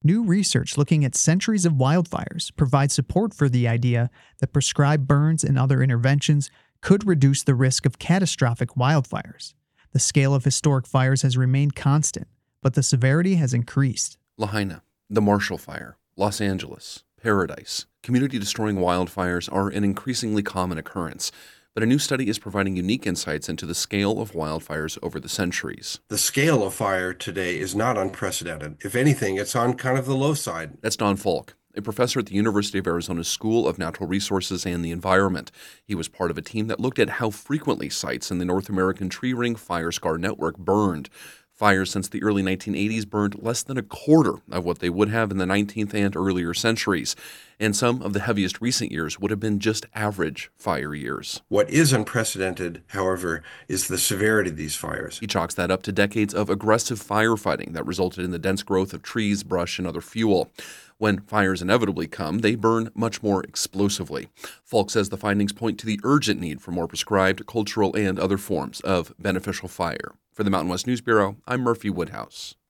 New research looking at centuries of wildfires provides support for the idea that prescribed burns and other interventions could reduce the risk of catastrophic wildfires. The scale of historic fires has remained constant, but the severity has increased. Lahaina, the Marshall Fire, Los Angeles, Paradise. Community-destroying wildfires are an increasingly common occurrence, but a new study is providing unique insights into the scale of wildfires over the centuries. The scale of fire today is not unprecedented. If anything, it's on kind of the low side. That's Don Falk, a professor at the University of Arizona School of Natural Resources and the Environment. He was part of a team that looked at how frequently sites in the North American tree ring fire scar network burned. Fires since the early 1980s burned less than a quarter of what they would have in the 19th and earlier centuries, and some of the heaviest recent years would have been just average fire years. What is unprecedented, however, is the severity of these fires. He chalks that up to decades of aggressive firefighting that resulted in the dense growth of trees, brush, and other fuel. When fires inevitably come, they burn much more explosively. Falk says the findings point to the urgent need for more prescribed, cultural, and other forms of beneficial fire. For the Mountain West News Bureau, I'm Murphy Woodhouse.